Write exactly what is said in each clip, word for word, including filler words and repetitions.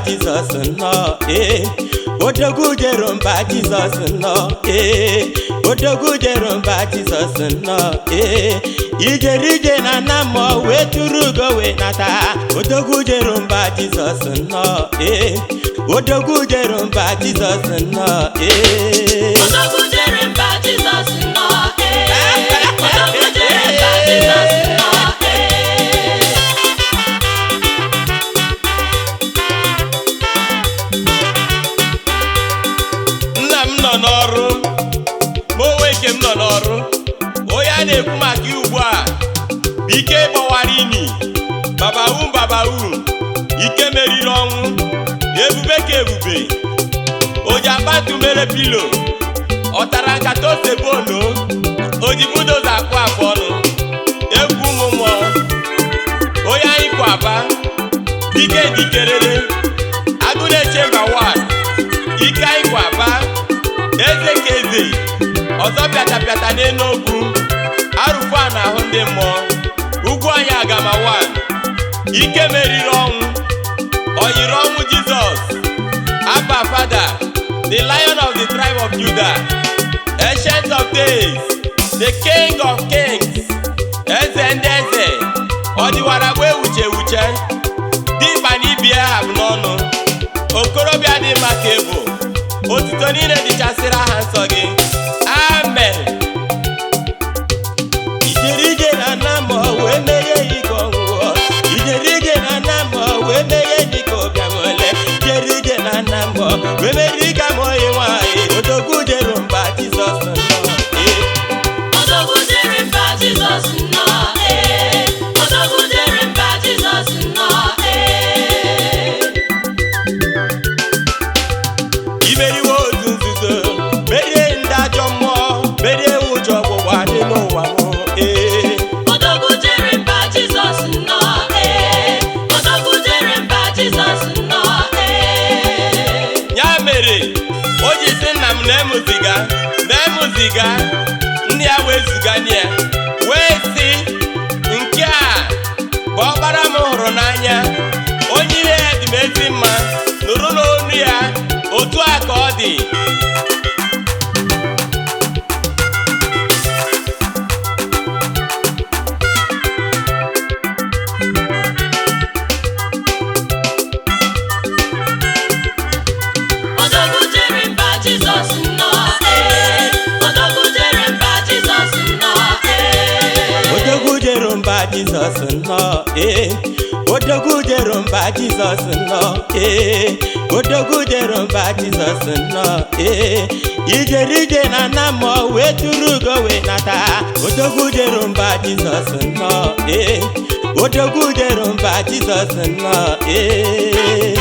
Jesus no eh Odogwu jere mba Jesus no eh Odogwu jere mba Jesus no eh Ijeri ije na namo we turu go we nata Odogwu jere mba Jesus no eh Odogwu jere mba Jesus no eh Odogwu jere mba Jesus no eh Odogwu jere mba Jesus no eh Nna m nọ n'ọrụ mo weke m nọ n'ọrụ oya na-ekwu maka ugbu a ike gbawara imi babawu babawu ike meriri ọnwụ ebube ka ebube ojabatu mere pilo ọtara nkata osebono ojibudoza akpụ afọ ọnụ egwu mmụọ onye anyị kwaba ike dikerere agụ na-eche mba wa ike anyị kwaba eze ka eze ọzọ pịatapịata n'enugwu arụfu a na ahụ ndị mmụọ ugwu anyị agamawa ike meriri ọnwụ oyiri ọnwụ Jizọs Abba Father, the Lion of the tribe of Judah, Ancient of Days, the King of Kings, Eze ndị eze, ọdịwara gbe wuche wuche, dimkpa n'ibie ha bụ n'ọnụ, okorobịa dị maka ebo, otuto niile dịchasịrị aha nsọ gị. Amen. Ijeri ije na nnamọ wee meghe ike ọnwụọ, ijeri ije na nnamọ wee meghe ike ọbịamole, ijeri ije na nnamọ wee meghe ike amụghị nwanyị. Odogwu jere mba Jizọs nọ eh. Odogwu jere mba Jizọs nọ eh Odogwu jere mba Jizọs nọ eh Imeriwo otu nzuzo merie ndị ajọ mmụọ merie ụjọ ọgbụgba dị n'ụwa m eh. Odogwu jere mba Jizọs nọ eh Odogwu jere mba Jizọs nọ eh Ya mere o ji sị nna m na-emuziga na-emuziga ndị ya wee zuga ya wee sị nke a bụ ọkpara m hụrụ n'anya onye ihe ya dị m ezi mma nụrụ n'onu ya otu a ka ọ dị. Odogwu jere mba Jizọs nọ eh Odogwu jere mba Jizọs nọ eh Odogwu jere mba Jizọs nọ eh Odogwu jere mba Jizọs nọ eh Odogwu jere mba Jizọs nọ eh Ijeri ije na nnamọ wee turu go wee nata Odogwu jere mba Jizọs nọ eh Odogwu jere mba Jizọs nọ eh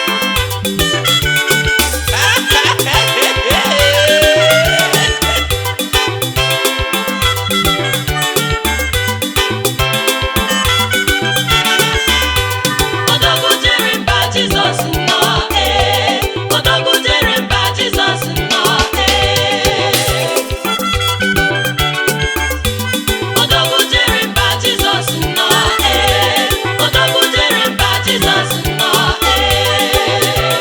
Odogwu jere mba Jizọs nọ eh Odogwu jere mba Jizọs nọ eh Odogwu jere mba Jizọs nọ eh Odogwu jere mba Jizọs nọ eh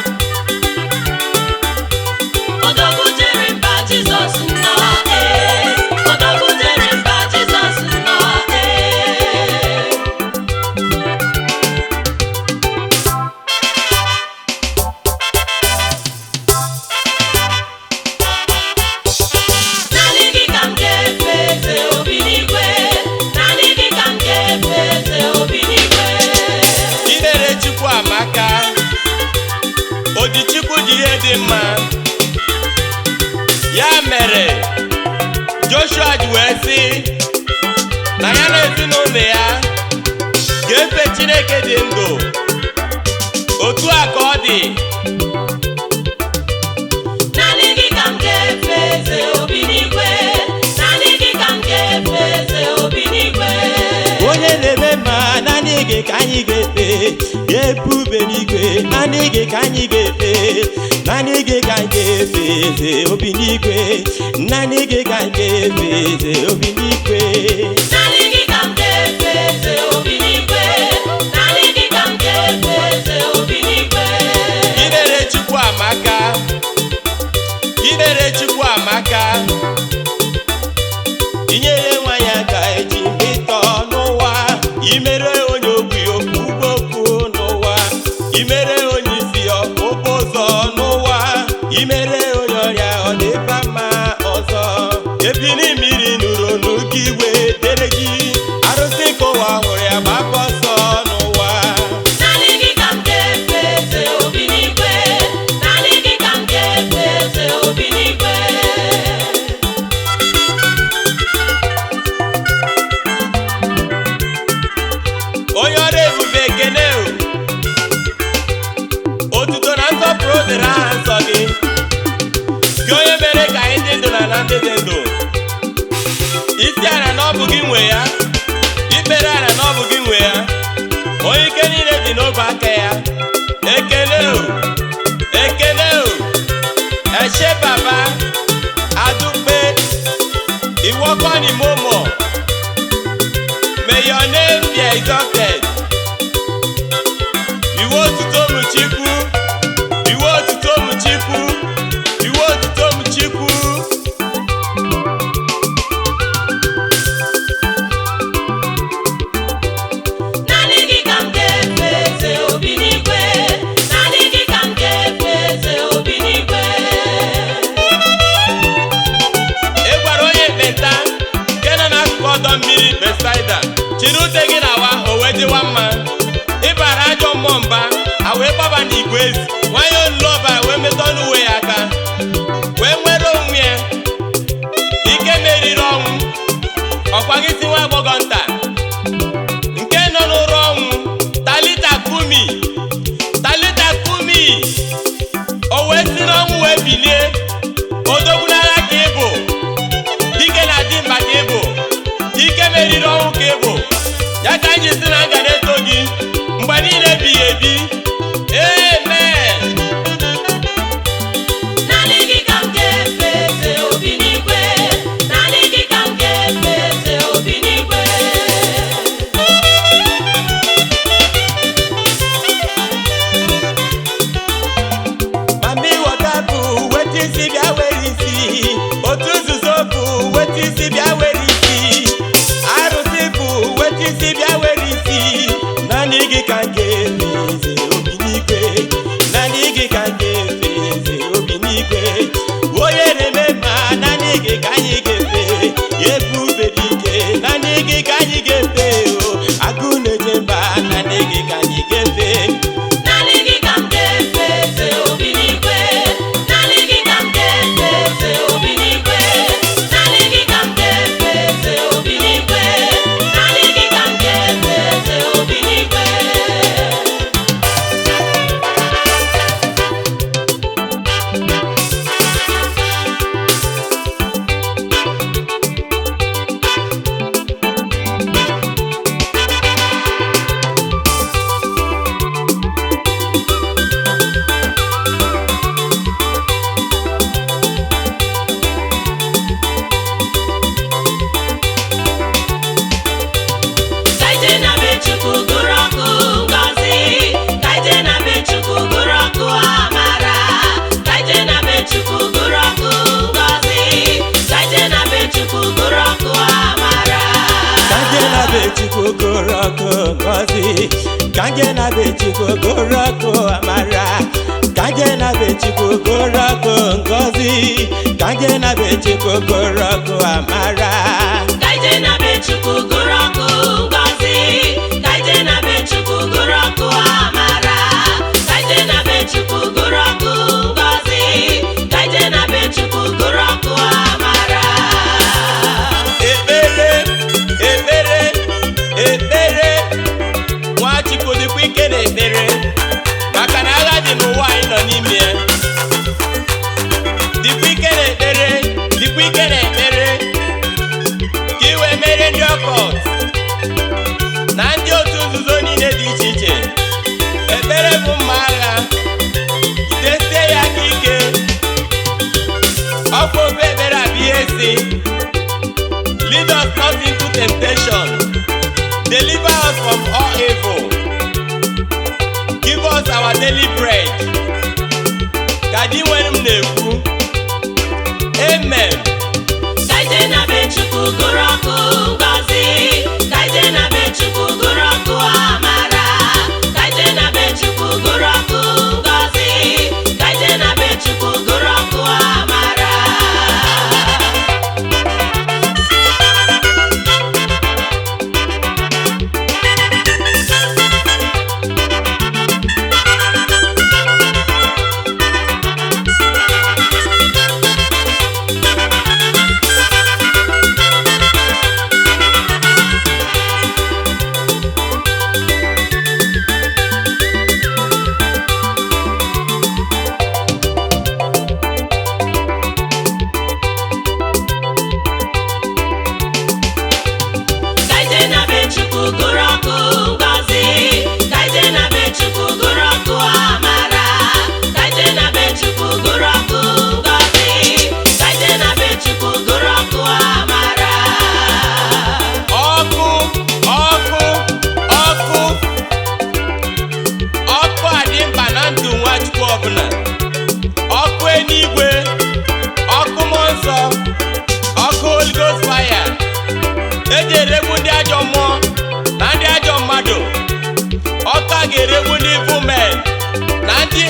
Odogwu jere mba Jizọs nọ eh Odogwu jere mba Jizọs nọ eh Naanị gị ka m ga-efe eze obi n'igwe Naanị gị ka m ga-efe eze obi n'igwe Imere Chukwu amaka odi Chukwu ji ihe dị mma ya mere Joshua ji wee sị na ya na ezinụlọ ya ga-efe Chineke dị ndụ otu a ka ọ dị. Naanị gị ka m ga-efe eze obi n'igwe Naanị gị ka m ga-efe eze obi n'igwe Onye na-eme mma naanị gị ka anyị ga-efe ebube n'igwe naanị gị ka anyị ga-efe naanị gị ka anyị ga-efe eze obi n'igwe naanị gị ka anyị ga-efe eze obi n'igwe. Naanị gị ka m ga-efe eze obi n'igwe Naanị gị ka m ga-efe eze obi n'igwe nsọpụrụ dịrị aha nsọ gị, gị onye mere ka anyị dị ndụ na na ndị dị ndụ. Isi ala na ọ bụ gị nwe ya, ikpere ala na ọ bụ gị nwe ya, onye ike niile dị n'obe aka ya. Ekele o, ekele o, ẹṣé bàbá, adúpẹ́, ìwọ kọ́ ni mo mọ̀. May your name be exalted. Ìwọ òtítọ́ mu Chukwu, ìwọ òtítọ́ mu Chukwu, ìwọ òtítọ́ mu Chukwu. Naanị gị ka m ga-efe eze obi n'igwe. Naanị gị ka m ga-efe eze obi n'igwe. Ị gwara onye ekpenta nke nọ n'akụkụ ọdọ mmiri Besaida, chiri ute gị nawa o wee dịwa mma. Ị bara ajọ mmụọ mba, a wee gbaba n'igwe ezi. Nwanyị olulu ọba wee metụ ọnụ uwe ya aka, wee nwere onwe ya. Ike meriri ọnwụ, ọkwa gị si nwa agbọghọ nta nke nọ n'ụra ọnwụ, Talita Kumi, Talita Kumi. O wee si n'ọnwụ wee bilie. Odogwu n'agha ka ị bụ, dike na dimkpa ka ị bụ, ike meriri ọnwụ ka ị bụ. Ya ka anyị si na nga na-eto gị mgbe niile ebighị ebi. Amen. Naanị gị ka m ga-efe eze obi n'igwe. Naanị gị ka m ga-efe eze obi n'igwe. Mami wọta bụ weta isi bịa were isi, otu nzuzo bụ weta isi bịa were isi, arụsị bụ weta isi bịa were isi. Naanị gị ka m ga-efe eze obi n'igwe, naanị gị ka m ga-efe eze obi n'igwe. Onye na-eme mma, naanị gị ka anyị ga-efe, ebube dị ike, naanị gị ka anyị ga-efe. O agụ na-eje mba, naanị gị ka anyị ga-efe. Naanị gị ka m ga-efe eze obi n'igwe. Naanị gị ka m ga-efe eze obi n'igwe. Naanị gị ka m ga-efe eze obi n'igwe. Naanị gị ka m ga-efe eze obi n'igwe. Kaije na be Chukwu gụrụ ọkụ ngọzi. Kaije na be Chukwu gụrụ ọkụ amara. Kaije na be Chukwu gụrụ ọkụ ngọzi. Kaije na be Chukwu gụrụ ọkụ amara. Kaje na be Chukwu gụrụ ọkụ ngọzi, kaje na be Chukwu gụrụ ọkụ amara, kaje na be Chukwu gụrụ ọkụ ngọzi, kaje na be Chukwu gụrụ ọkụ amara. Kaije na be Chukwu gụrụ ọkụ ngọzi. Kaije na be Chukwu gụrụ ọkụ amara. Kaije na be Chukwu gụrụ ọkụ ngọzi. Kaije na be Chukwu gụrụ ọkụ amara. Ekpere, ekpere, ekpere, Nwachukwu dịkwa ike na ekpere, maka na agha dị n'ụwa anyị nọ n'ime ya. Dịkwa ike na ekpere, dịkwa ike na ekpere, ka i wee mere ndị ọkọt na ndị otu nzuzo niile dị iche iche. Ekpere bụ mma agha, jidesie ya aka ike. Ọkwa ofe ekpere a bụ ihe si, lead us not into temptation, deliver us from all evil, give us our daily bread. Ka di nwere m na-ekwu, amen. Kaije na be Chukwu gụrụ ọkụ ngọzi. Kaije na be Chukwu gụrụ ọkụ amara. Kaije na be Chukwu gụrụ ọkụ ngọzi. Kaije na be Chukwu gụrụ ọkụ amara.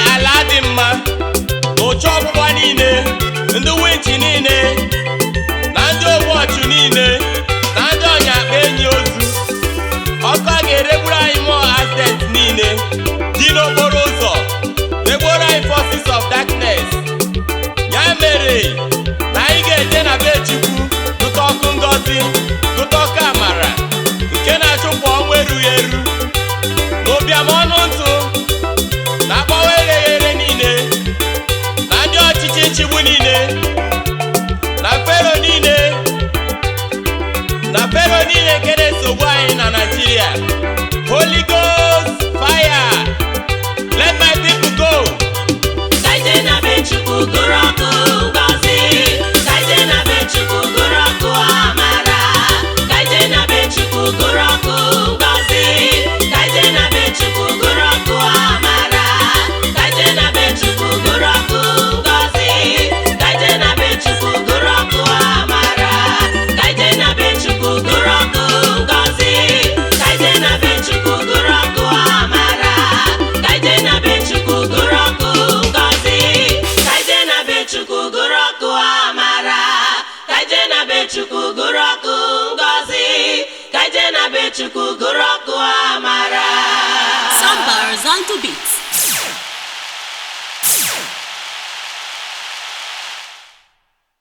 ala dị mma na ụcha ọgbụgba niile, ndị winchi niile na ndị ogbuọchụ niile na ndị ọnya akpa enyi ozu. Ọkụ ga-eregburu anyị mmụọ accident niile dị n'okporo ụzọ, regburu anyị forces of darkness. Ya mere na anyị ga-eje na be Chukwu gụta ọkụ ngọzi, gụta ọkụ amara nke na-achụpụ ọnwụ erughị eru n'ụbịam ọnụ ntụ na akpọwa ereghere niile na ndị ọchịchị nchigbu niile na fero niile na fero niile nke na-esogbu anyị na Nigeria. Holy Ghost fire, let my people go. Kaije na be Chukwu gụrụ ọkụ ngọzi, kaije na be Chukwu gụrụ ọkụ amara, kaije na be Chukwu gụrụ ọkụ ngọzi, kaije na be Chukwu gụrụ ọkụ amara, kaije na be Chukwu gụrụ ọkụ ngọzi, kaije na be Chukwu gụrụ ọkụ amara, kaije na be Chukwu gụrụ ọkụ ngọzi, kaije na be Chukwu gụrụ ọkụ amara, kaije na be Chukwu gụrụ ọkụ ngọzi, kaije na be Chukwu gụrụ ọkụ amara, kaije na be Chukwu gụrụ ọkụ ngọzi, kaije na be Chukwu gụrụ ọkụ amara. Samba Zanto Beat.